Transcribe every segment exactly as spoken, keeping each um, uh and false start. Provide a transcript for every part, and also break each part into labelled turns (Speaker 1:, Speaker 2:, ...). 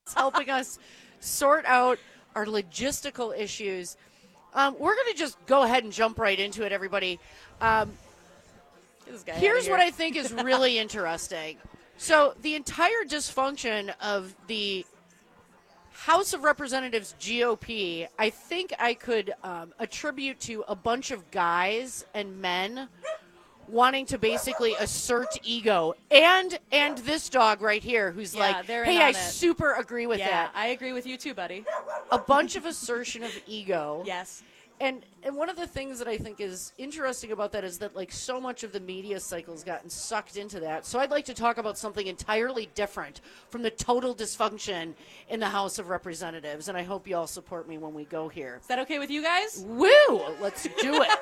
Speaker 1: helping us sort out our logistical issues. Um, we're going to just go ahead and jump right into it, everybody. Um, here's
Speaker 2: here.
Speaker 1: what I think is really interesting. So the entire dysfunction of the House of Representatives G O P, I think I could um, attribute to a bunch of guys and men wanting to basically assert ego, and and this dog right here who's
Speaker 2: Yeah,
Speaker 1: like,
Speaker 2: they're in
Speaker 1: hey, I
Speaker 2: on it.
Speaker 1: super agree with
Speaker 2: Yeah,
Speaker 1: that.
Speaker 2: I agree with you too, buddy.
Speaker 1: A bunch of assertion of ego.
Speaker 2: Yes.
Speaker 1: And and one of the things that I think is interesting about that is that like so much of the media cycle's gotten sucked into that. So I'd like to talk about something entirely different from the total dysfunction in the House of Representatives, and I hope you all support me when we go here.
Speaker 2: Is that okay with you guys?
Speaker 1: Woo! Let's do it.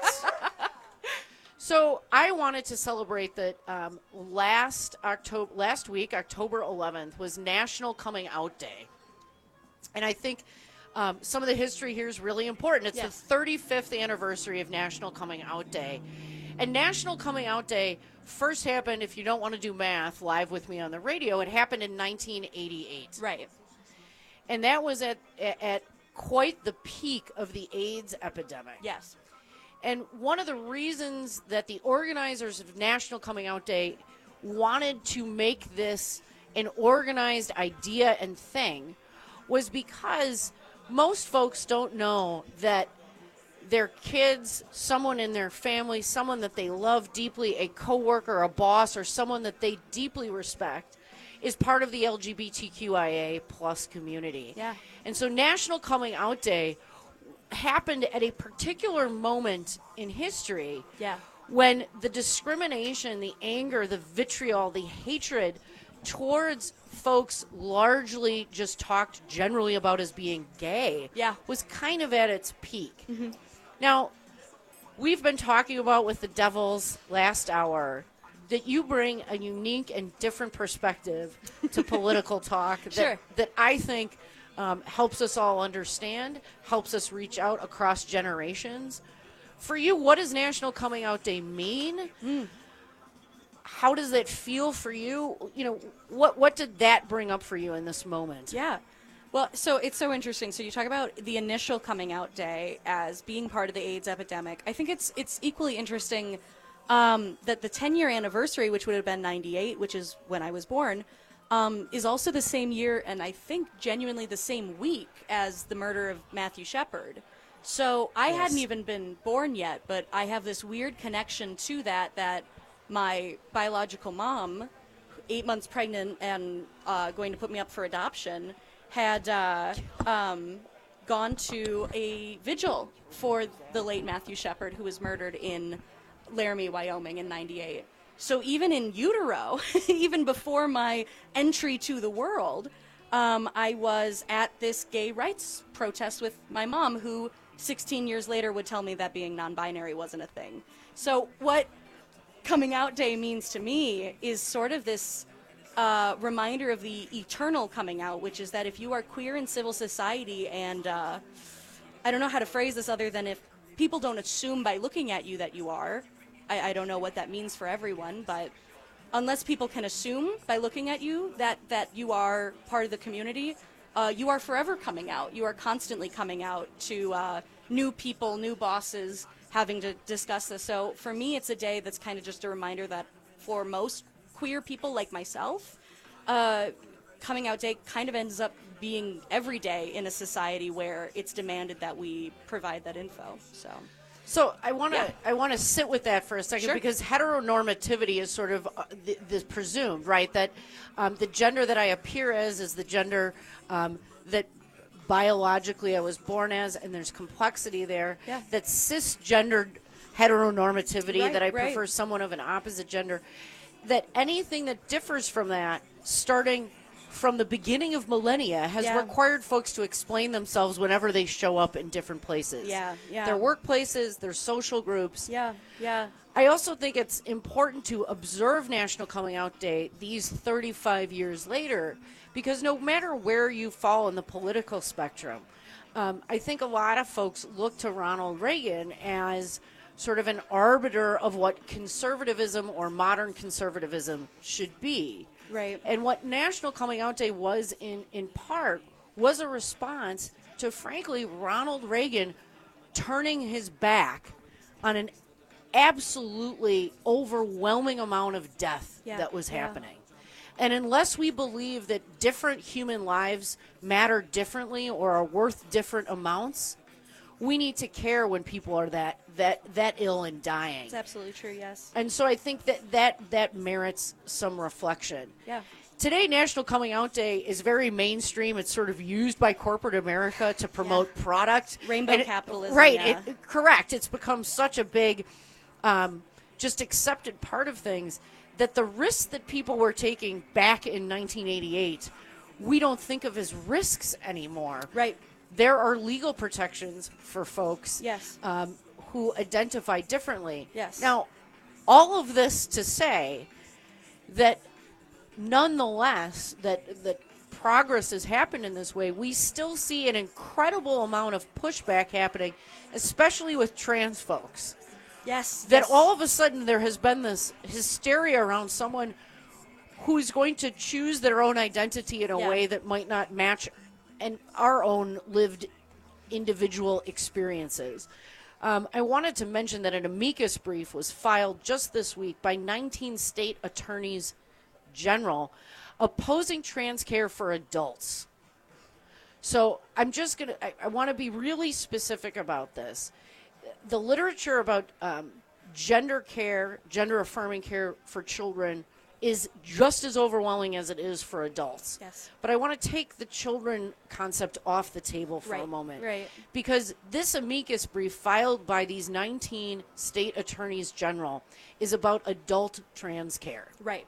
Speaker 1: So I wanted to celebrate that um, last October, last week, October eleventh, was National Coming Out Day, and I think um, some of the history here is really important. It's
Speaker 2: Yes.
Speaker 1: the thirty-fifth anniversary of National Coming Out Day, and National Coming Out Day first happened. If you don't want to do math, live with me on the radio, it happened in nineteen eighty-eight,
Speaker 2: Right.
Speaker 1: and that was at at quite the peak of the AIDS epidemic.
Speaker 2: Yes.
Speaker 1: And one of the reasons that the organizers of National Coming Out Day wanted to make this an organized idea and thing was because most folks don't know that their kids, someone in their family, someone that they love deeply, a coworker, a boss, or someone that they deeply respect is part of the L G B T Q I A plus community.
Speaker 2: Yeah.
Speaker 1: And so National Coming Out Day happened at a particular moment in history
Speaker 2: Yeah.
Speaker 1: when the discrimination, the anger, the vitriol, the hatred towards folks largely just talked generally about as being gay
Speaker 2: Yeah.
Speaker 1: was kind of at its peak. Mm-hmm. Now, we've been talking about with the Devils last hour that you bring a unique and different perspective to political talk that,
Speaker 2: Sure.
Speaker 1: that I think um, helps us all understand, helps us reach out across generations. For you, what does National Coming Out Day mean?
Speaker 2: Mm.
Speaker 1: How does that feel for you? You know, what what did that bring up for you in this moment?
Speaker 2: Yeah. Well, so it's so interesting. So you talk about the initial coming out day as being part of the AIDS epidemic. I think it's it's equally interesting um, that the ten-year anniversary, which would have been ninety-eight, which is when I was born, um, is also the same year, and I think genuinely the same week as the murder of Matthew Shepard. So I
Speaker 1: Yes.
Speaker 2: hadn't even been born yet, but I have this weird connection to that, that my biological mom, eight months pregnant and uh, going to put me up for adoption, had uh, um, gone to a vigil for the late Matthew Shepard, who was murdered in Laramie, Wyoming in ninety-eight. So even in utero, even before my entry to the world, um, I was at this gay rights protest with my mom, who sixteen years later would tell me that being non-binary wasn't a thing. So what coming out day means to me is sort of this uh, reminder of the eternal coming out, which is that if you are queer in civil society, and uh, I don't know how to phrase this other than if people don't assume by looking at you that you are, I, I don't know what that means for everyone, but unless people can assume by looking at you that, that you are part of the community, uh, you are forever coming out. You are constantly coming out to uh, new people, new bosses, having to discuss this. So for me, it's a day that's kind of just a reminder that for most queer people like myself, uh, coming out day kind of ends up being every day in a society where it's demanded that we provide that info. So.
Speaker 1: So I want to
Speaker 2: Yeah.
Speaker 1: I want to sit with that for a second,
Speaker 2: Sure.
Speaker 1: because heteronormativity is sort of uh, the, the presumed, right? That um, the gender that I appear as is the gender um, that biologically I was born as, and there's complexity there.
Speaker 2: Yeah.
Speaker 1: That cisgendered heteronormativity,
Speaker 2: Right,
Speaker 1: that I
Speaker 2: right.
Speaker 1: prefer someone of an opposite gender, that anything that differs from that, starting from the beginning of millennia, has
Speaker 2: Yeah.
Speaker 1: required folks to explain themselves whenever they show up in different places.
Speaker 2: Yeah, yeah.
Speaker 1: Their workplaces, their social groups.
Speaker 2: Yeah, yeah.
Speaker 1: I also think it's important to observe National Coming Out Day these thirty-five years later, because no matter where you fall in the political spectrum, um, I think a lot of folks look to Ronald Reagan as sort of an arbiter of what conservatism or modern conservatism should be.
Speaker 2: Right.
Speaker 1: And what National Coming Out Day was in, in part was a response to, frankly, Ronald Reagan turning his back on an absolutely overwhelming amount of death
Speaker 2: Yeah,
Speaker 1: that was
Speaker 2: yeah.
Speaker 1: happening. And unless we believe that different human lives matter differently or are worth different amounts, we need to care when people are that that that ill and dying.
Speaker 2: It's absolutely true, yes.
Speaker 1: And so I think that that, that merits some reflection.
Speaker 2: Yeah.
Speaker 1: Today, National Coming Out Day is very mainstream. It's sort of used by corporate America to promote
Speaker 2: Yeah.
Speaker 1: product.
Speaker 2: Rainbow
Speaker 1: And it-
Speaker 2: capitalism,
Speaker 1: Right.
Speaker 2: yeah.
Speaker 1: It, correct. It's become such a big, um, just accepted part of things that the risks that people were taking back in nineteen eighty-eight, we don't think of as risks anymore.
Speaker 2: Right.
Speaker 1: There are legal protections for folks
Speaker 2: Yes.
Speaker 1: um, who identify differently.
Speaker 2: Yes.
Speaker 1: Now, all of this to say that nonetheless, that that progress has happened in this way, we still see an incredible amount of pushback happening, especially with trans folks.
Speaker 2: Yes.
Speaker 1: That
Speaker 2: yes.
Speaker 1: all of a sudden there has been this hysteria around someone who's going to choose their own identity in a
Speaker 2: Yeah.
Speaker 1: way that might not match and our own lived individual experiences. Um, I wanted to mention that an amicus brief was filed just this week by nineteen state attorneys general opposing trans care for adults. So I'm just going to, I, I want to be really specific about this. The literature about um, gender care, gender affirming care for children is just as overwhelming as it is for adults.
Speaker 2: Yes.
Speaker 1: But I want to take the children concept off the table for a
Speaker 2: Right,
Speaker 1: moment.
Speaker 2: right.
Speaker 1: Because this amicus brief filed by these nineteen state attorneys general is about adult trans care.
Speaker 2: Right.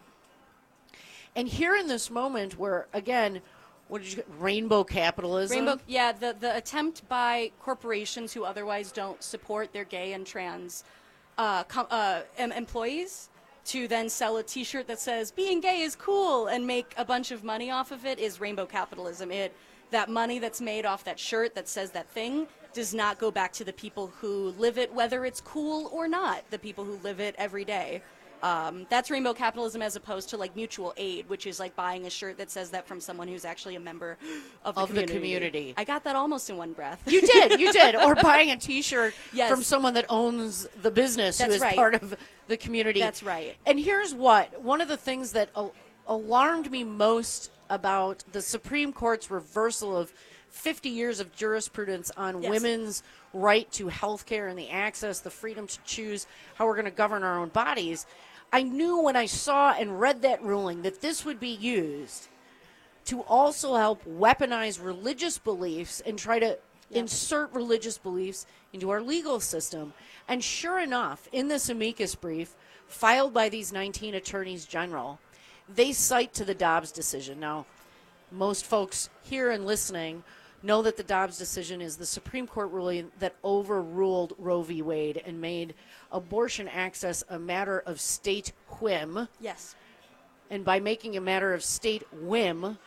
Speaker 1: And here in this moment where, again, what did you rainbow capitalism?
Speaker 2: Rainbow, yeah, the, the attempt by corporations who otherwise don't support their gay and trans uh, com- uh, em- employees to then sell a T-shirt that says "being gay is cool" and make a bunch of money off of it is rainbow capitalism. It that money that's made off that shirt that says that thing does not go back to the people who live it, whether it's cool or not. The people who live it every day. Um, that's rainbow capitalism as opposed to like mutual aid, which is like buying a shirt that says that from someone who's actually a member of the
Speaker 1: Of the
Speaker 2: community.
Speaker 1: community.
Speaker 2: I got that almost in one breath.
Speaker 1: You did, you did. Or buying a T-shirt
Speaker 2: Yes.
Speaker 1: from someone that owns the business who
Speaker 2: That's
Speaker 1: is
Speaker 2: right.
Speaker 1: part of the community.
Speaker 2: That's right.
Speaker 1: And here's what, one of the things that al- alarmed me most about the Supreme Court's reversal of fifty years of jurisprudence on
Speaker 2: Yes.
Speaker 1: women's right to health care and the access, the freedom to choose how we're going to govern our own bodies. I knew when I saw and read that ruling that this would be used to also help weaponize religious beliefs and try to
Speaker 2: Yeah.
Speaker 1: insert religious beliefs into our legal system. And sure enough, in this amicus brief filed by these nineteen attorneys general, they cite to the Dobbs decision. Now, most folks here and listening know that the Dobbs decision is the Supreme Court ruling that overruled Roe v. Wade and made abortion access a matter of state whim.
Speaker 2: Yes.
Speaker 1: And by making a matter of state whim,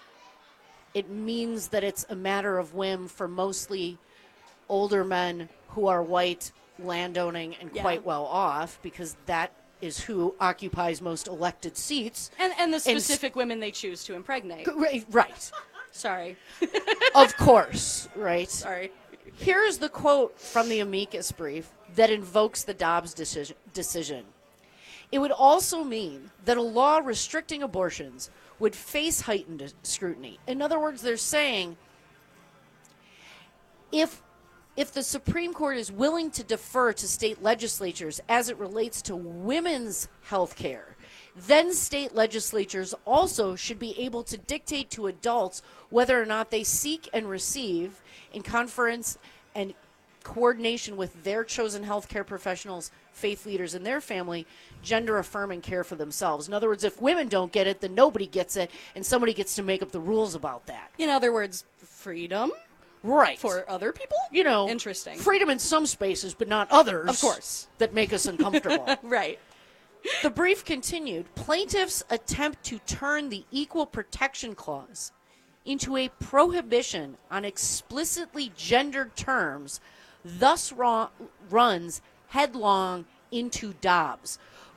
Speaker 1: it means that it's a matter of whim for mostly older men who are white, landowning, and
Speaker 2: Yeah.
Speaker 1: quite well off, because that is who occupies most elected seats.
Speaker 2: And and the
Speaker 1: And s-
Speaker 2: specific women they choose to impregnate.
Speaker 1: Right, right.
Speaker 2: Sorry.
Speaker 1: Of course, right.
Speaker 2: Sorry.
Speaker 1: Here's the quote from the amicus brief that invokes the Dobbs decision. decision. It would also mean that a law restricting abortions would face heightened scrutiny. In other words, they're saying if if the Supreme Court is willing to defer to state legislatures as it relates to women's health care, then state legislatures also should be able to dictate to adults whether or not they seek and receive, in conference and coordination with their chosen healthcare professionals, faith leaders, and their family, gender affirming care for themselves. In other words, if women don't get it, then nobody gets it, and somebody gets to make up the rules about that.
Speaker 2: In other words, freedom
Speaker 1: Right.
Speaker 2: for other people?
Speaker 1: you know,
Speaker 2: Interesting.
Speaker 1: freedom in some spaces, but not others.
Speaker 2: Of course.
Speaker 1: That make us uncomfortable.
Speaker 2: Right.
Speaker 1: The brief continued, plaintiffs attempt to turn the Equal Protection Clause into a prohibition on explicitly gendered terms, thus ra- runs headlong into Dobbs.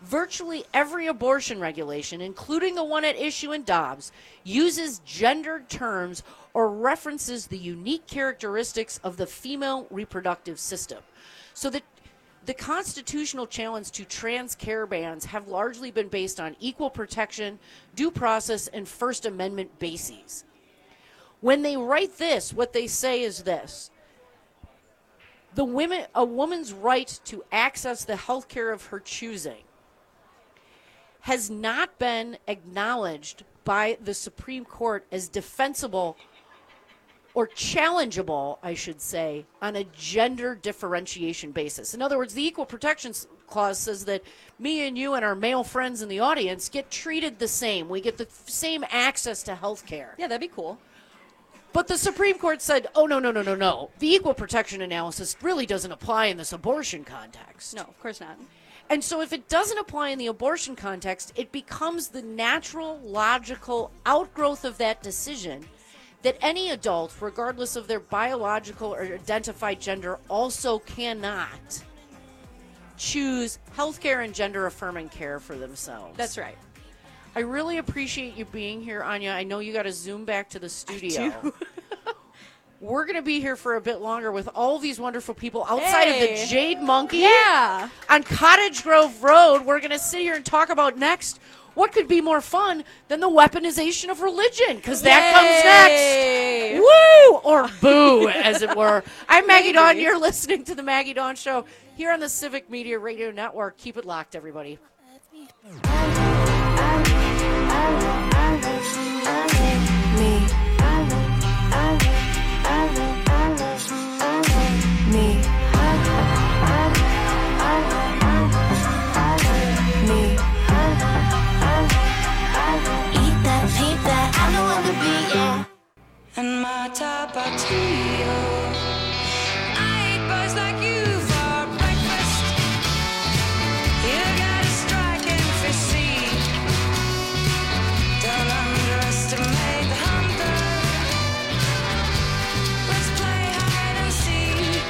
Speaker 1: Virtually every abortion regulation, including the one at issue in Dobbs, uses gendered terms or references the unique characteristics of the female reproductive system. So that the constitutional challenge to trans care bans have largely been based on equal protection, due process, and First Amendment bases. When they write this, what they say is this: the women, a woman's right to access the health care of her choosing has not been acknowledged by the Supreme Court as defensible or challengeable, I should say, on a gender differentiation basis. In other words, the Equal Protection Clause says that me and you and our male friends in the audience get treated the same. We get the same access to health care.
Speaker 2: Yeah, that'd be cool.
Speaker 1: But the Supreme Court said, oh, no, no, no, no, no. The equal protection analysis really doesn't apply in this abortion context.
Speaker 2: No, of course not.
Speaker 1: And so if it doesn't apply in the abortion context, it becomes the natural, logical outgrowth of that decision that any adult, regardless of their biological or identified gender, also cannot choose healthcare and gender-affirming care for themselves.
Speaker 2: That's right.
Speaker 1: I really appreciate you being here, Anya. I know you got to zoom back to the studio.
Speaker 2: I do.
Speaker 1: We're going to be here for a bit longer with all these wonderful people outside
Speaker 2: Hey.
Speaker 1: of the Jade Monkey.
Speaker 2: Yeah.
Speaker 1: On Cottage Grove Road, we're going to sit here and talk about next what could be more fun than the weaponization of religion, because that
Speaker 2: Yay.
Speaker 1: comes next. Woo! Or boo, as it were. I'm Maggie
Speaker 2: Maybe.
Speaker 1: Dawn. You're listening to the Maggie Dawn Show here on the Civic Media Radio Network. Keep it locked, everybody.
Speaker 3: And my tapatio, I eat bugs like you for breakfast. You got a striking physique. Don't underestimate the hunter. Let's play hide and seek.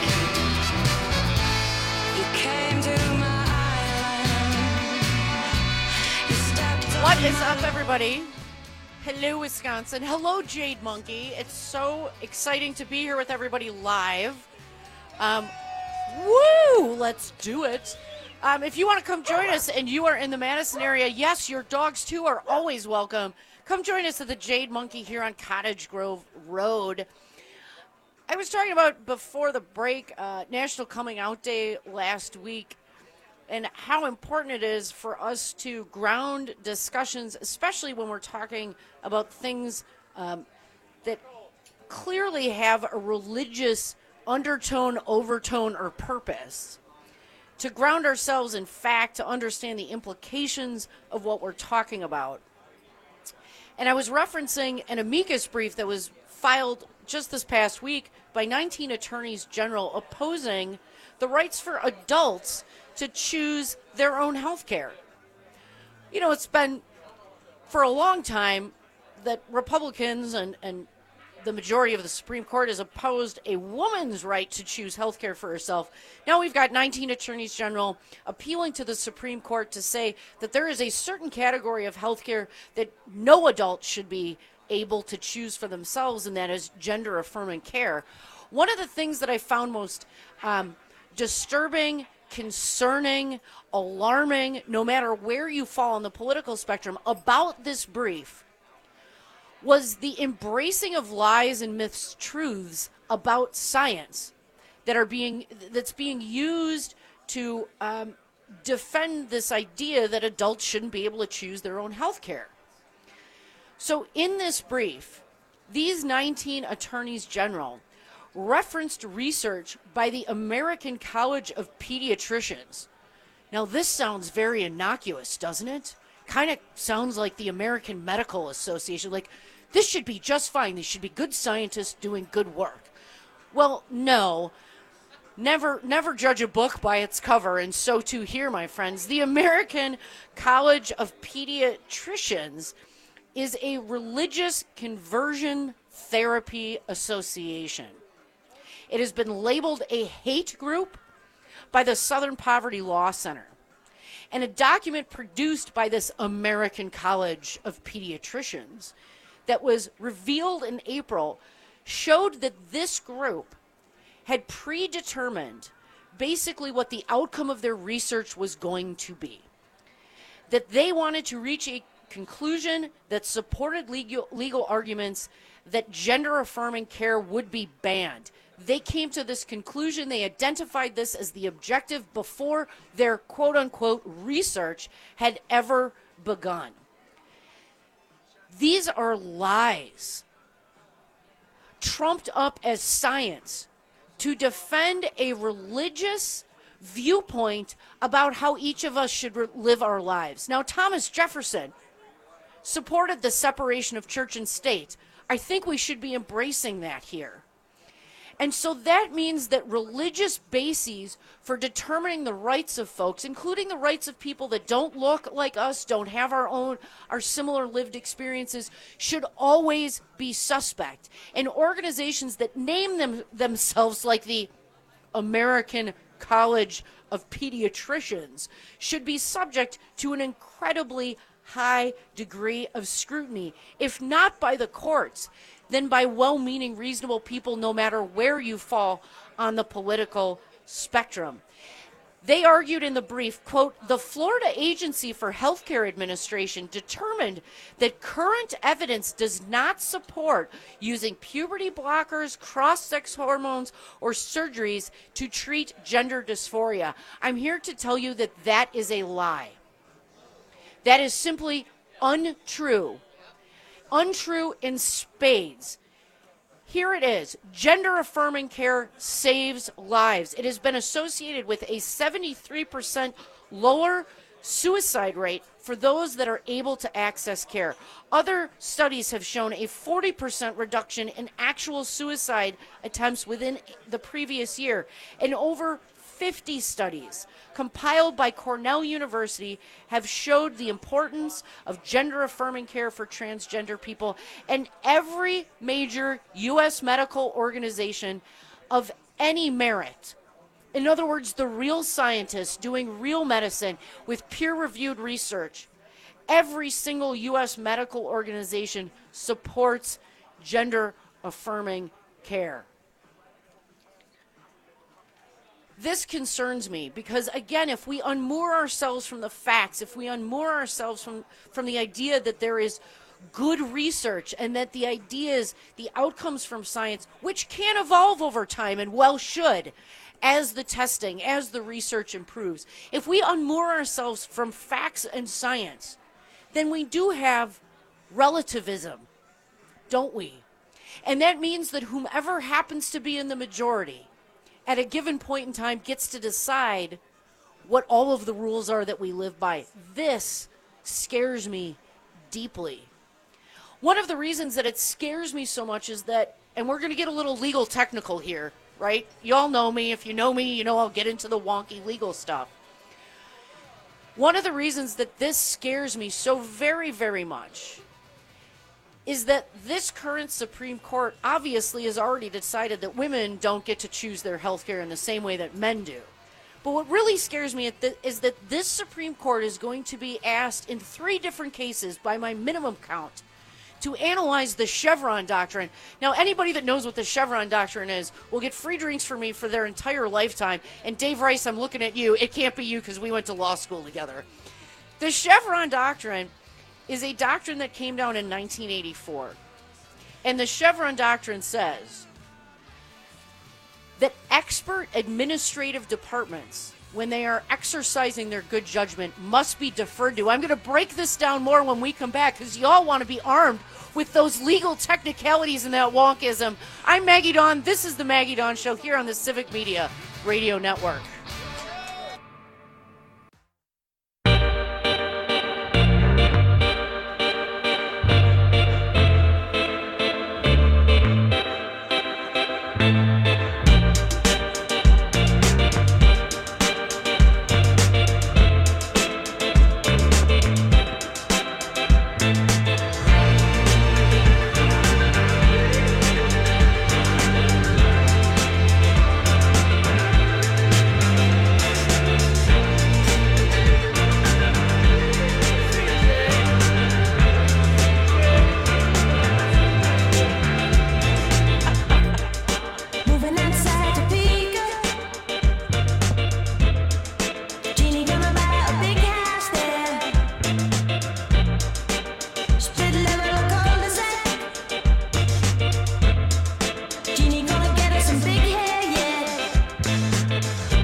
Speaker 3: You came to my island. You stepped on
Speaker 1: What is up, everybody? Hello, Wisconsin. Hello, Jade Monkey. It's so exciting to be here with everybody live. Um, woo! Let's do it. Um, if you want to come join us and you are in the Madison area, yes, your dogs too are always welcome. Come join us at the Jade Monkey here on Cottage Grove Road. I was talking about before the break, uh, National Coming Out Day last week, and how important it is for us to ground discussions, especially when we're talking about things um, that clearly have a religious undertone, overtone, or purpose. To ground ourselves in fact, to understand the implications of what we're talking about. And I was referencing an amicus brief that was filed just this past week by nineteen attorneys general opposing the rights for adults to choose their own health care. You know, it's been for a long time that Republicans and, and the majority of the Supreme Court has opposed a woman's right to choose health care for herself. Now we've got nineteen attorneys general appealing to the Supreme Court to say that there is a certain category of health care that no adult should be able to choose for themselves, and that is gender-affirming care. One of the things that I found most um, disturbing, concerning, alarming, no matter where you fall on the political spectrum about this brief, was the embracing of lies and mistruths about science that are being that's being used to um, defend this idea that adults shouldn't be able to choose their own health care. So in this brief, these nineteen attorneys general referenced research by the American College of Pediatricians. Now, this sounds very innocuous, doesn't it? Kind of sounds like the American Medical Association. Like, this should be just fine. These should be good scientists doing good work. Well, no. Never, never judge a book by its cover, and so too here, my friends. The American College of Pediatricians is a religious conversion therapy association. It has been labeled a hate group by the Southern Poverty Law Center. And a document produced by this American College of Pediatricians that was revealed in April showed that this group had predetermined basically what the outcome of their research was going to be. That they wanted to reach a conclusion that supported legal, legal arguments that gender-affirming care would be banned. They came to this conclusion. They identified this as the objective before their quote-unquote research had ever begun. These are lies trumped up as science to defend a religious viewpoint about how each of us should re- live our lives. Now, Thomas Jefferson supported the separation of church and state. I think we should be embracing that here. And so that means that religious bases for determining the rights of folks, including the rights of people that don't look like us, don't have our own, our similar lived experiences, should always be suspect. And organizations that name them themselves like the American College of Pediatricians should be subject to an incredibly high degree of scrutiny, if not by the courts, then by well-meaning, reasonable people, no matter where you fall on the political spectrum. They argued in the brief, quote, the Florida Agency for Healthcare Administration determined that current evidence does not support using puberty blockers, cross-sex hormones, or surgeries to treat gender dysphoria. I'm here to tell you that that is a lie. That is simply untrue. Untrue in spades. Here it is. Gender-affirming care saves lives. It has been associated with a seventy-three percent lower suicide rate for those that are able to access care. Other studies have shown a forty percent reduction in actual suicide attempts within the previous year. And over fifty studies compiled by Cornell University have showed the importance of gender-affirming care for transgender people, and every major U S medical organization of any merit, in other words, the real scientists doing real medicine with peer-reviewed research, every single U S medical organization supports gender-affirming care. This concerns me because, again, if we unmoor ourselves from the facts, if we unmoor ourselves from, from the idea that there is good research and that the ideas, the outcomes from science, which can evolve over time and well should, as the testing, as the research improves, if we unmoor ourselves from facts and science, then we do have relativism, don't we? And that means that whomever happens to be in the majority at a given point in time gets to decide what all of the rules are that we live by. This scares me deeply. One of the reasons that it scares me so much is that, and we're going to get a little legal technical here, right? You all know me. If you know me, you know I'll get into the wonky legal stuff. One of the reasons that this scares me so very, very much is that this current Supreme Court obviously has already decided that women don't get to choose their health care in the same way that men do. But what really scares me is that this Supreme Court is going to be asked in three different cases, by my minimum count, to analyze the Chevron doctrine. Now, anybody that knows what the Chevron doctrine is will get free drinks from me for their entire lifetime. And Dave Rice, I'm looking at you. It can't be you because we went to law school together. The Chevron doctrine is a doctrine that came down in nineteen eighty-four. And the Chevron doctrine says that expert administrative departments, when they are exercising their good judgment, must be deferred to. I'm going to break this down more when we come back because y'all want to be armed with those legal technicalities and that wonkism. I'm Maggie Dawn. This is the Maggie Dawn Show here on the Civic Media Radio Network.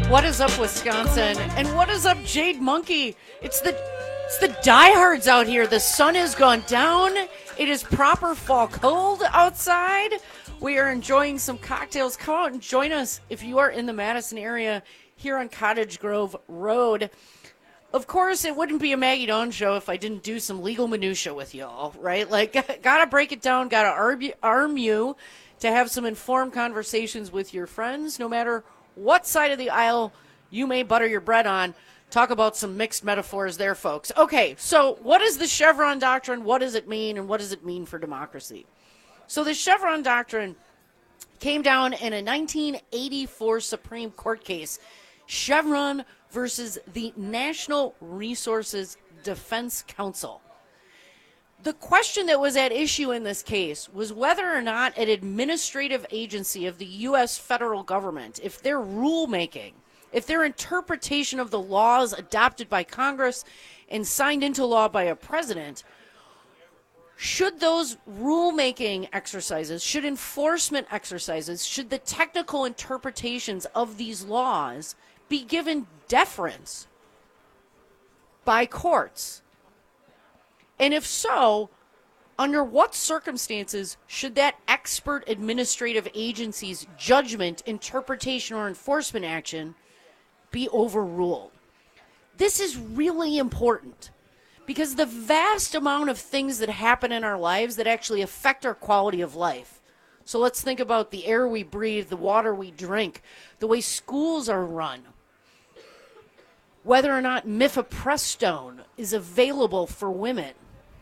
Speaker 1: What is up, Wisconsin? And what is up, Jade Monkey? It's the it's the diehards out here. The sun has gone down. It is proper fall cold outside. We are enjoying some cocktails. Come out and join us if you are in the Madison area here on Cottage Grove Road. Of course, it wouldn't be a Maggie Dawn show if I didn't do some legal minutia with y'all, right? Like, gotta break it down, gotta arm you, arm you to have some informed conversations with your friends, no matter what side of the aisle you may butter your bread on. Talk about some mixed metaphors there, folks. Okay, so what is the Chevron Doctrine? What does it mean, and what does it mean for democracy? So the Chevron Doctrine came down in a nineteen eighty-four Supreme Court case, Chevron versus the National Resources Defense Council. The question that was at issue in this case was whether or not an administrative agency of the U S federal government, if their rulemaking, if their interpretation of the laws adopted by Congress and signed into law by a president, should those rulemaking exercises, should enforcement exercises, should the technical interpretations of these laws be given deference by courts? And if so, under what circumstances should that expert administrative agency's judgment, interpretation, or enforcement action be overruled? This is really important because the vast amount of things that happen in our lives that actually affect our quality of life. So let's think about the air we breathe, the water we drink, the way schools are run, whether or not mifepristone is available for women.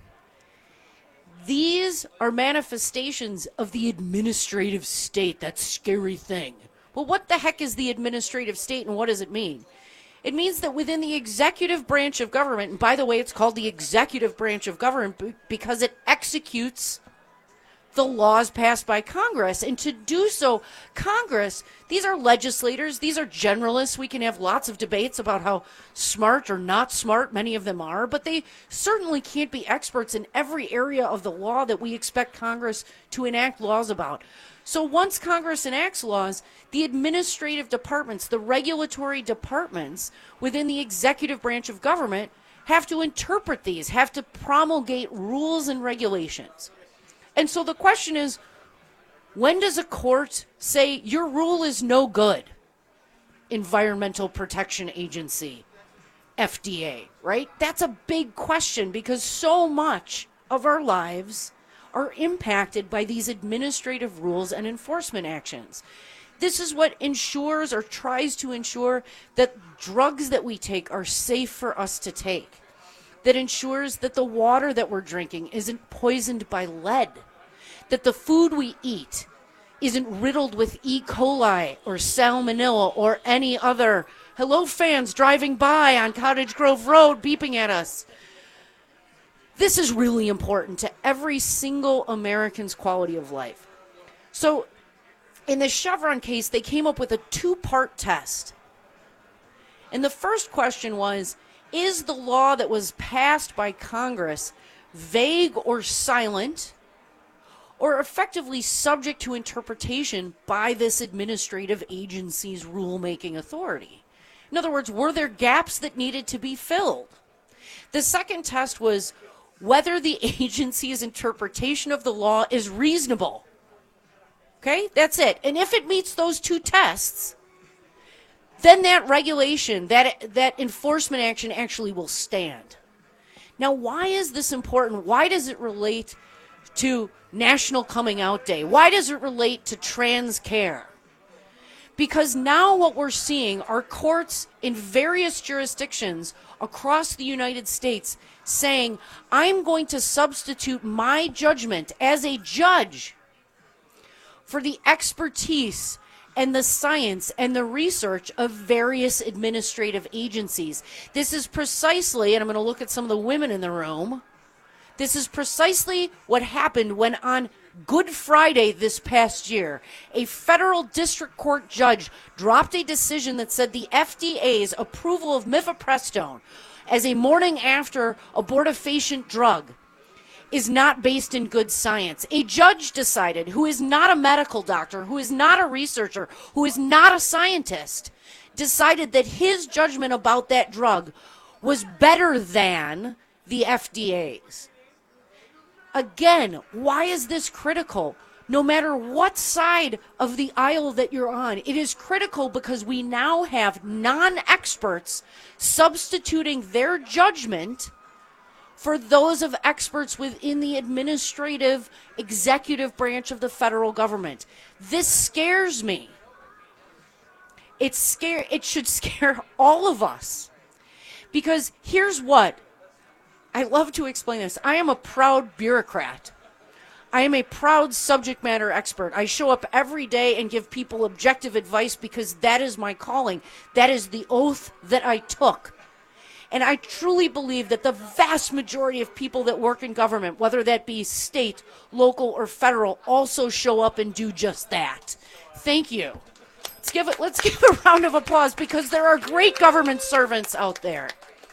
Speaker 1: These are manifestations of the administrative state, that scary thing. Well, what the heck is the administrative state and what does it mean? It means that within the executive branch of government, and by the way, it's called the executive branch of government because it executes the laws passed by Congress. And to do so, Congress, these are legislators, these are generalists. We can have lots of debates about how smart or not smart many of them are, but they certainly can't be experts in every area of the law that we expect Congress to enact laws about. So once Congress enacts laws, the administrative departments, the regulatory departments within the executive branch of government have to interpret these, have to promulgate rules and regulations. And so the question is, when does a court say your rule is no good? Environmental Protection Agency, F D A, right? That's a big question because so much of our lives are impacted by these administrative rules and enforcement actions. This is what ensures or tries to ensure that drugs that we take are safe for us to take, that ensures that the water that we're drinking isn't poisoned by lead, that the food we eat isn't riddled with E. coli or salmonella or any other. Hello, fans driving by on Cottage Grove Road beeping at us. This is really important to every single American's quality of life. So in the Chevron case, they came up with a two-part test. And the first question was, is the law that was passed by Congress vague or silent, or effectively subject to interpretation by this administrative agency's rulemaking authority? In other words, were there gaps that needed to be filled? The second test was whether the agency's interpretation of the law is reasonable. Okay, that's it. And if it meets those two tests, then that regulation, that that enforcement action actually will stand. Now, why is this important? Why does it relate to National Coming Out Day? Why does it relate to trans care? Because now what we're seeing are courts in various jurisdictions across the United States saying, I'm going to substitute my judgment as a judge for the expertise and the science and the research of various administrative agencies. This is precisely, and I'm going to look at some of the women in the room, this is precisely what happened when on Good Friday this past year, a federal district court judge dropped a decision that said the F D A's approval of mifepristone as a morning after abortifacient drug is not based in good science. A judge decided, who is not a medical doctor, who is not a researcher, who is not a scientist, decided that his judgment about that drug was better than the F D A's. Again, why is this critical? No matter what side of the aisle that you're on, it is critical because we now have non-experts substituting their judgment for those of experts within the administrative, executive branch of the federal government. This scares me. It's scare. It should scare all of us. Because here's what. I love to explain this. I am a proud bureaucrat. I am a proud subject matter expert. I show up every day and give people objective advice because that is my calling. That is the oath that I took. And I truly believe that the vast majority of people that work in government, whether that be state, local, or federal, also show up and do just that. Thank you. Let's give it, let's give a round of applause because there are great government servants out there.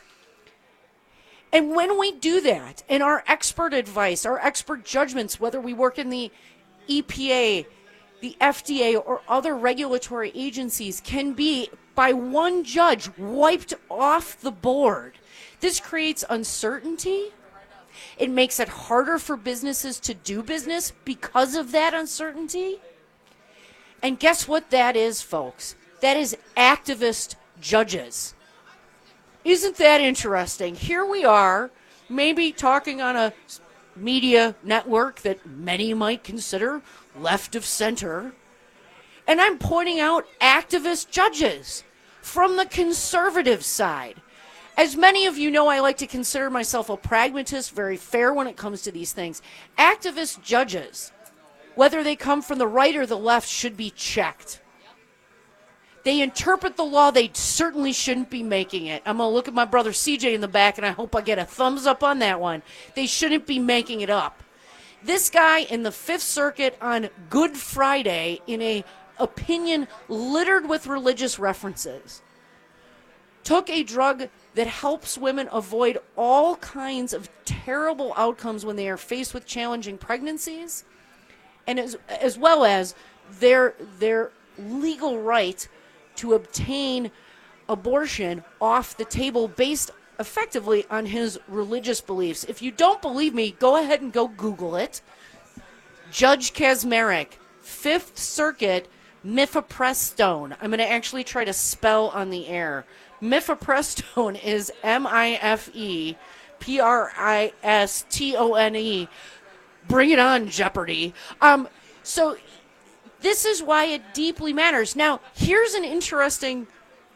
Speaker 1: And when we do that, and our expert advice, our expert judgments, whether we work in the E P A, the F D A, or other regulatory agencies, can be, by one judge, wiped off the board, this creates uncertainty. It makes it harder for businesses to do business because of that uncertainty. And guess what that is, folks? That is activist judges. Isn't that interesting? Here we are, maybe talking on a media network that many might consider left of center, and I'm pointing out activist judges from the conservative side. As many of you know, I like to consider myself a pragmatist, very fair when it comes to these things. Activist judges, whether they come from the right or the left, should be checked. They interpret the law. They certainly shouldn't be making it. I'm going to look at my brother C J in the back, and I hope I get a thumbs up on that one. They shouldn't be making it up. This guy in the Fifth Circuit on Good Friday, in a opinion littered with religious references, took a drug that helps women avoid all kinds of terrible outcomes when they are faced with challenging pregnancies, and as, as well as their, their legal right to obtain abortion off the table based effectively on his religious beliefs. If you don't believe me, go ahead and go Google it. Judge Kaczmarek, Fifth Circuit, mifepristone. I'm going to actually try to spell on the air. Mifepristone is M I F E P R I S T O N E. Bring it on, Jeopardy. Um, so this is why it deeply matters. Now, here's an interesting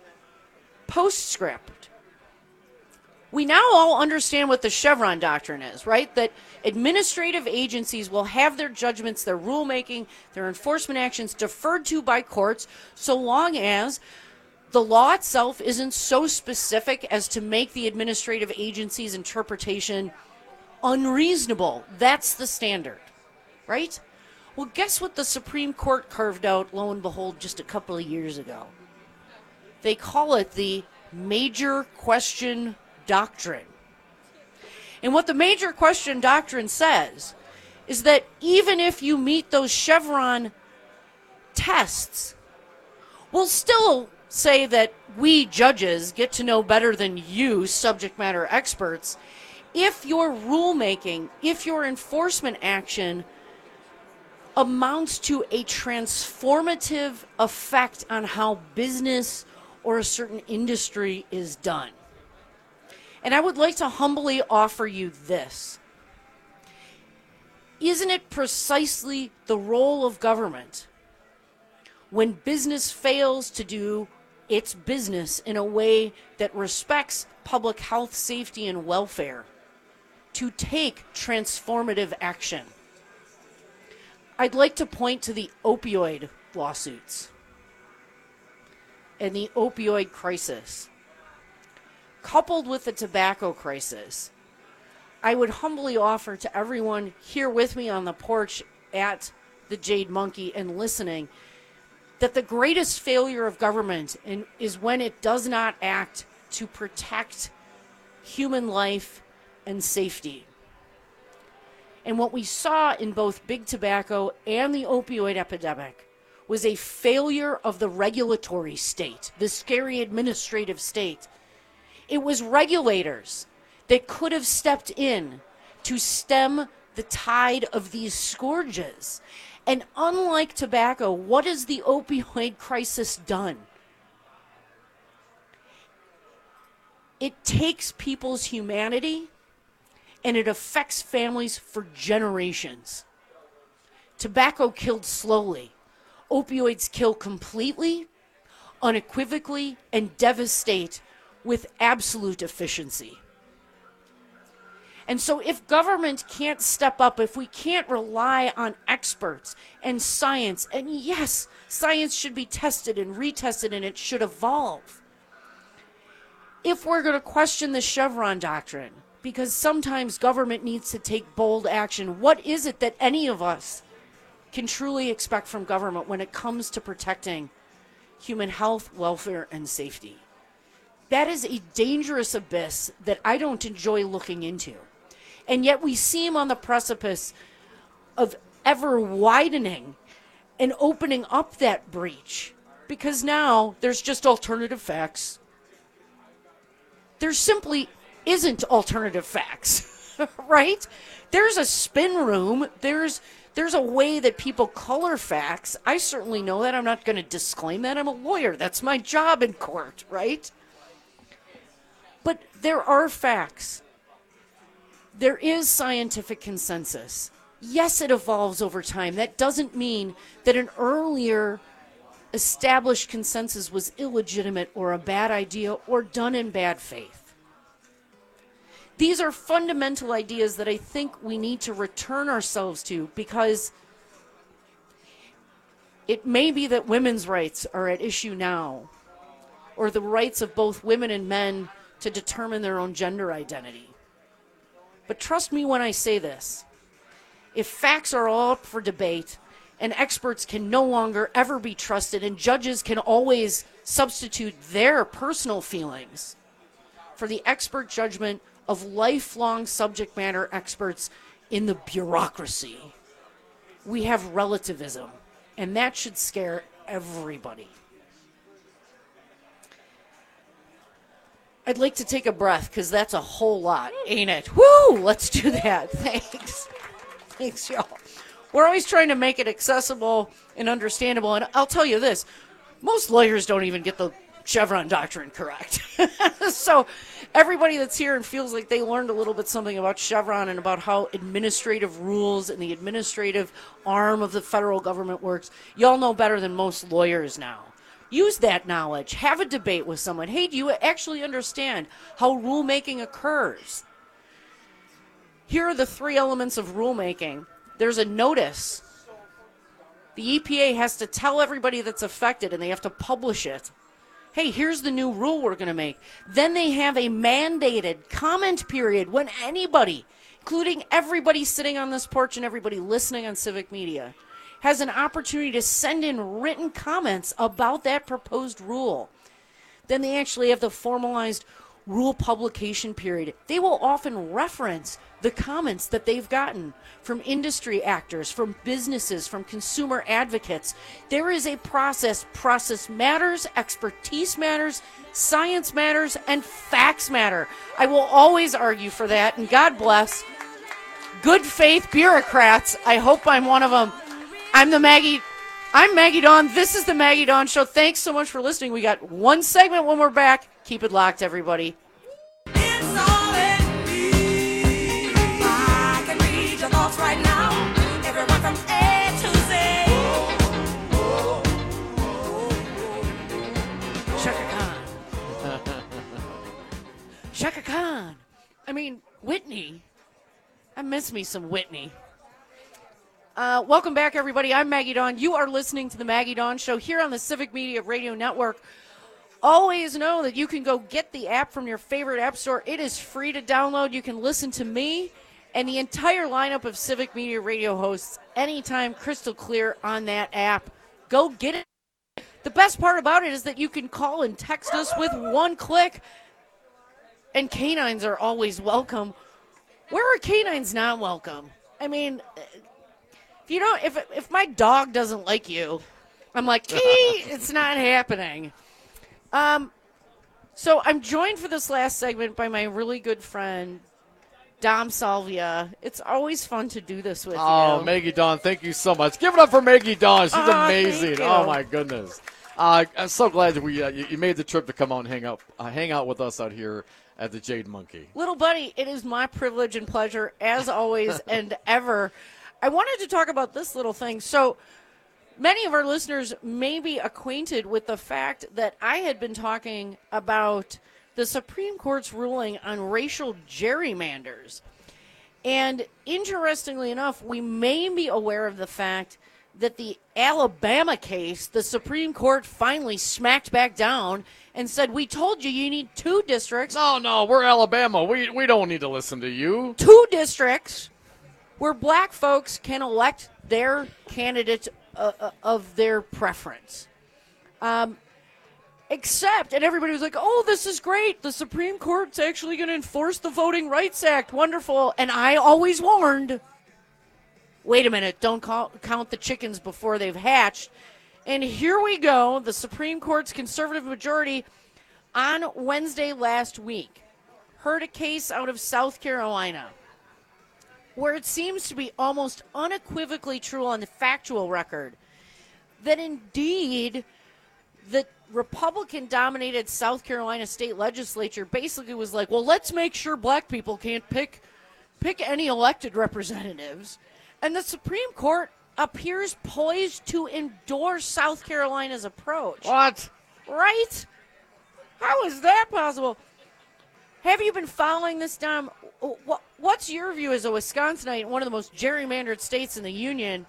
Speaker 1: postscript. We now all understand what the Chevron doctrine is, right? That administrative agencies will have their judgments, their rulemaking, their enforcement actions deferred to by courts so long as the law itself isn't so specific as to make the administrative agency's interpretation unreasonable. That's the standard, right? Well, guess what the Supreme Court carved out, lo and behold, just a couple of years ago? They call it the major question doctrine. And what the major question doctrine says is that even if you meet those Chevron tests, we'll still say that we judges get to know better than you, subject matter experts, if your rulemaking, if your enforcement action amounts to a transformative effect on how business or a certain industry is done. And I would like to humbly offer you this. Isn't it precisely the role of government when business fails to do its business in a way that respects public health, safety, and welfare to take transformative action? I'd like to point to the opioid lawsuits and the opioid crisis. Coupled with the tobacco crisis, I would humbly offer to everyone here with me on the porch at the Jade Monkey and listening that the greatest failure of government in, is when it does not act to protect human life and safety. And what we saw in both big tobacco and the opioid epidemic was a failure of the regulatory state, the scary administrative state. It was regulators that could have stepped in to stem the tide of these scourges. And unlike tobacco, what has the opioid crisis done? It takes people's humanity and it affects families for generations. Tobacco killed slowly. Opioids kill completely, unequivocally, and devastate with absolute efficiency. And so if government can't step up, if we can't rely on experts and science, and yes, science should be tested and retested and it should evolve. If we're going to question the Chevron doctrine, because sometimes government needs to take bold action, what is it that any of us can truly expect from government when it comes to protecting human health, welfare, and safety? That is a dangerous abyss that I don't enjoy looking into. And yet we seem on the precipice of ever widening and opening up that breach, because now there's just alternative facts. There simply isn't alternative facts, right? There's a spin room. There's there's a way that people color facts. I certainly know that. I'm not going to disclaim that. I'm a lawyer. That's my job in court, right? But there are facts. There is scientific consensus. Yes, it evolves over time. That doesn't mean that an earlier established consensus was illegitimate or a bad idea or done in bad faith. These are fundamental ideas that I think we need to return ourselves to, because it may be that women's rights are at issue now, or the rights of both women and men to determine their own gender identity. But trust me when I say this. If facts are all up for debate and experts can no longer ever be trusted and judges can always substitute their personal feelings for the expert judgment of lifelong subject matter experts in the bureaucracy, we have relativism, and that should scare everybody. I'd like to take a breath, because that's a whole lot, ain't it? Woo! Let's do that. Thanks. Thanks, y'all. We're always trying to make it accessible and understandable, and I'll tell you this. Most lawyers don't even get the Chevron doctrine correct. So everybody that's here and feels like they learned a little bit something about Chevron and about how administrative rules and the administrative arm of the federal government works, y'all know better than most lawyers now. Use that knowledge. Have a debate with someone. Hey, do you actually understand how rulemaking occurs? Here are the three elements of rulemaking. There's a notice. The E P A has to tell everybody that's affected, and they have to publish it. Hey, here's the new rule we're going to make. Then they have a mandated comment period when anybody, including everybody sitting on this porch and everybody listening on Civic Media, has an opportunity to send in written comments about that proposed rule. Then they actually have the formalized rule publication period. They will often reference the comments that they've gotten from industry actors, from businesses, from consumer advocates. There is a process. Process matters, expertise matters, science matters, and facts matter. I will always argue for that, and God bless good faith bureaucrats. I hope I'm one of them. I'm the Maggie. I'm Maggie Dawn. This is the Maggie Dawn Show. Thanks so much for listening. We got one segment when we're back. Keep it locked, everybody.
Speaker 3: It's all in me. I can read your thoughts right now. Everyone from A to Z.
Speaker 1: Shaka Khan. Shaka Khan. I mean, Whitney. I miss me some Whitney. Uh, welcome back, everybody. I'm Maggie Dawn. You are listening to the Maggie Dawn Show here on the Civic Media Radio Network. Always know that you can go get the app from your favorite app store. It is free to download. You can listen to me and the entire lineup of Civic Media Radio hosts anytime, crystal clear on that app. Go get it. The best part about it is that you can call and text us with one click, and canines are always welcome. Where are canines not welcome? I mean, if you don't, if if my dog doesn't like you, I'm like, ee, it's not happening. Um, so I'm joined for this last segment by my really good friend, Dom Salvia. It's always fun to do this with
Speaker 4: oh,
Speaker 1: you.
Speaker 4: Maggie Dawn, thank you so much. Give it up for Maggie Dawn. She's
Speaker 1: Oh,
Speaker 4: amazing.
Speaker 1: thank you.
Speaker 4: Oh, my goodness. Uh, I'm so glad that we uh, you, you made the trip to come out and hang out, uh, hang out with us out here at the Jade Monkey.
Speaker 1: Little buddy, it is my privilege and pleasure, as always and ever. I wanted to talk about this little thing. So many of our listeners may be acquainted with the fact that I had been talking about the Supreme Court's ruling on racial gerrymanders. And interestingly enough, we may be aware of the fact that the Alabama case, the Supreme Court finally smacked back down and said, we told you you need two districts.
Speaker 4: No, no, we're Alabama. We we don't need to listen to you.
Speaker 1: Two districts where black folks can elect their candidate uh, uh, of their preference. Um, except, and everybody was like, oh, this is great. The Supreme Court's actually going to enforce the Voting Rights Act. Wonderful. And I always warned, wait a minute, don't call, count the chickens before they've hatched. And here we go, the Supreme Court's conservative majority on Wednesday last week heard a case out of South Carolina where it seems to be almost unequivocally true on the factual record that indeed the Republican-dominated South Carolina state legislature basically was like, well, let's make sure black people can't pick pick any elected representatives. And the Supreme Court appears poised to endorse South Carolina's approach.
Speaker 4: What?
Speaker 1: Right? How is that possible? Have you been following this, Dom? What's your view as a Wisconsinite, one of the most gerrymandered states in the union?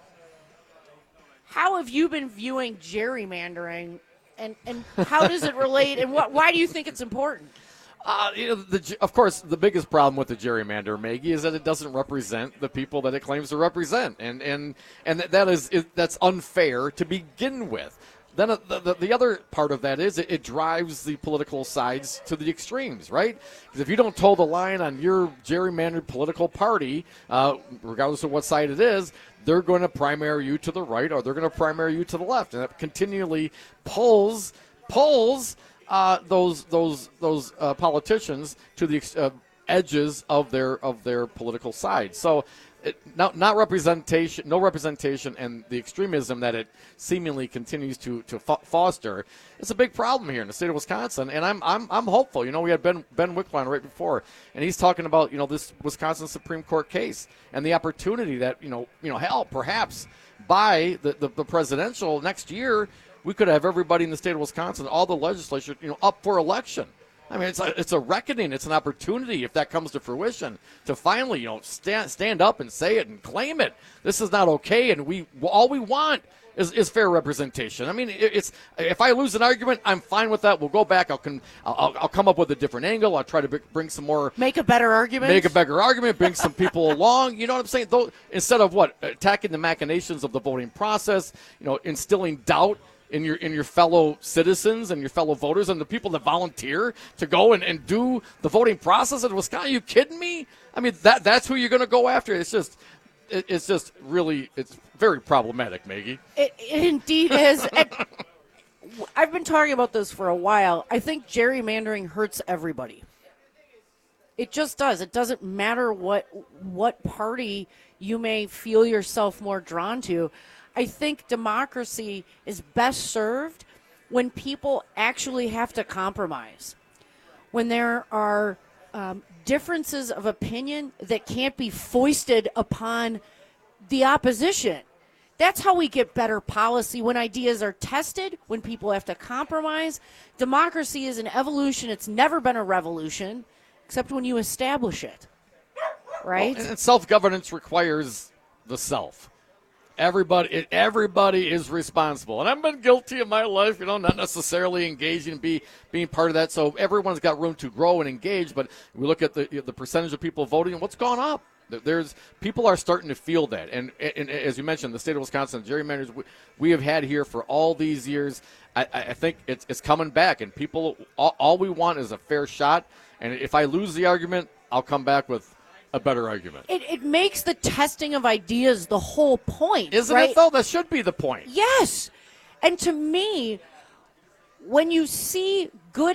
Speaker 1: How have you been viewing gerrymandering, and, and how does it relate, and what, why do you think it's important?
Speaker 4: Uh, you know, the, of course, the biggest problem with the gerrymander, Maggie, is that it doesn't represent the people that it claims to represent, and and and that is it, that's unfair to begin with. Then uh, the, the other part of that is it, it drives the political sides to the extremes, right? Because if you don't toe the line on your gerrymandered political party, uh, regardless of what side it is, they're going to primary you to the right or they're going to primary you to the left, and that continually pulls pulls. Uh, those those those uh, politicians to the uh, edges of their of their political side. So, it, not not representation, no representation, and the extremism that it seemingly continues to to fo- foster. It's a big problem here in the state of Wisconsin, and I'm I'm I'm hopeful. You know, we had Ben Ben Wickline right before, and he's talking about you know this Wisconsin Supreme Court case and the opportunity that you know you know hell perhaps by the the, the presidential next year. We could have everybody in the state of Wisconsin, all the legislature, you know, up for election. I mean, it's a, it's a reckoning. It's an opportunity, if that comes to fruition, to finally, you know, stand stand up and say it and claim it. This is not okay, and we all we want is, is fair representation. I mean, it, it's if I lose an argument, I'm fine with that. We'll go back. I'll, con, I'll I'll come up with a different angle. I'll try to bring some more.
Speaker 1: Make a better argument.
Speaker 4: Make a better argument. Bring some people along. You know what I'm saying? Though, instead of what attacking the machinations of the voting process, you know, instilling doubt in your in your fellow citizens and your fellow voters and the people that volunteer to go and, and do the voting process in Wisconsin. Are you kidding me? I mean, that that's who you're going to go after. It's just it, it's just really it's very problematic, Maggie.
Speaker 1: It, it indeed is. And I've been talking about this for a while. I think gerrymandering hurts everybody. It just does. It doesn't matter what what party you may feel yourself more drawn to. I think democracy is best served when people actually have to compromise, when there are um, differences of opinion that can't be foisted upon the opposition. That's how we get better policy, when ideas are tested, when people have to compromise. Democracy is an evolution. It's never been a revolution, except when you establish it, right?
Speaker 4: Well, and self-governance requires the self. Everybody, everybody is responsible, and I've been guilty of my life. You know, not necessarily engaging and be being part of that. So everyone's got room to grow and engage. But we look at the the percentage of people voting, and what's gone up. There's people are starting to feel that, and, and as you mentioned, the state of Wisconsin gerrymanders we, we have had here for all these years. I, I think it's it's coming back, and people all, all we want is a fair shot. And if I lose the argument, I'll come back with a better argument.
Speaker 1: It, it makes the testing of ideas the whole point.
Speaker 4: Isn't
Speaker 1: right?
Speaker 4: it, though? That should be the point.
Speaker 1: Yes. And to me, when you see good,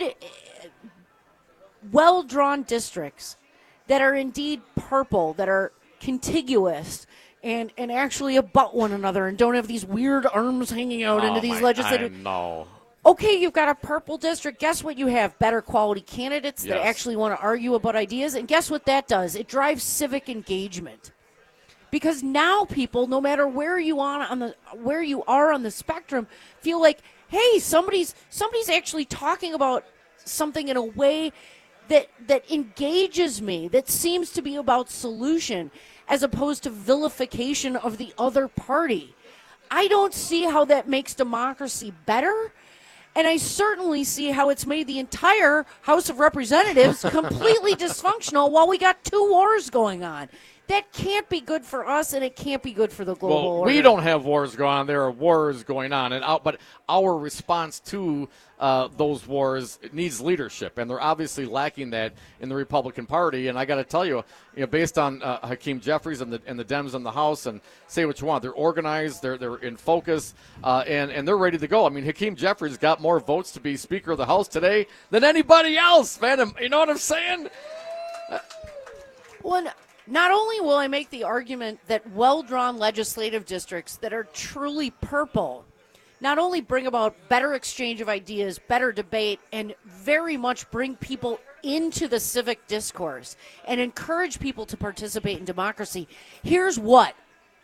Speaker 1: well-drawn districts that are indeed purple, that are contiguous, and, and actually abut one another and don't have these weird arms hanging out
Speaker 4: oh
Speaker 1: into these
Speaker 4: my,
Speaker 1: legislative...
Speaker 4: I know.
Speaker 1: Okay, you've got a purple district. Guess what you have? Better quality candidates that
Speaker 4: Yes.
Speaker 1: actually want to argue about ideas. And guess what that does? It drives civic engagement. Because now people, no matter where you on on the where you are on the spectrum, feel like, hey, somebody's somebody's actually talking about something in a way that that engages me, that seems to be about solution, as opposed to vilification of the other party. I don't see how that makes democracy better. And I certainly see how it's made the entire House of Representatives completely dysfunctional while we got two wars going on. That can't be good for us, and it can't be good for the global
Speaker 4: Well,
Speaker 1: order.
Speaker 4: we don't have wars going on. There are wars going on, and out, but our response to uh, those wars needs leadership, and they're obviously lacking that in the Republican Party. And I got to tell you, you know, based on uh, Hakeem Jeffries and the and the Dems in the House, and say what you want, they're organized, they're they're in focus, uh, and and they're ready to go. I mean, Hakeem Jeffries got more votes to be Speaker of the House today than anybody else, man. You know what I'm saying?
Speaker 1: Well, not only will I make the argument that well-drawn legislative districts that are truly purple not only bring about better exchange of ideas, better debate, and very much bring people into the civic discourse and encourage people to participate in democracy. Here's what.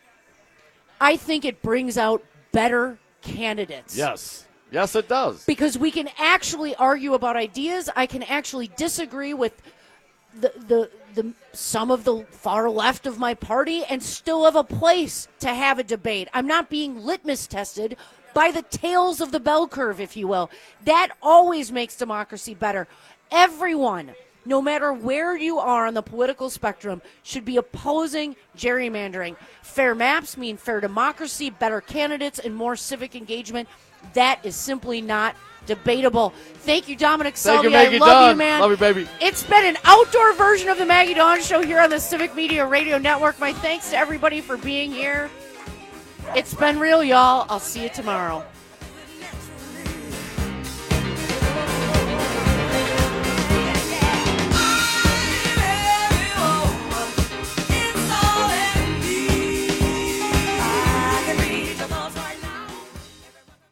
Speaker 1: I think it brings out better candidates.
Speaker 4: Yes. Yes, it does.
Speaker 1: Because we can actually argue about ideas. I can actually disagree with the the the some of the far left of my party and still have a place to have a debate. I'm not being litmus tested by the tails of the bell curve, if you will. That always makes democracy better. Everyone, no matter where you are on the political spectrum, should be opposing gerrymandering. Fair maps mean fair democracy, better candidates, and more civic engagement. That is simply not debatable. Thank you, Dominic
Speaker 4: Thank
Speaker 1: Selby.
Speaker 4: you, Maggie
Speaker 1: I love
Speaker 4: Dunn.
Speaker 1: you, man.
Speaker 4: Love you, baby.
Speaker 1: It's been an outdoor version of the Maggie Dawn Show here on the Civic Media Radio Network. My thanks to everybody for being here. It's been real, y'all. I'll see you tomorrow.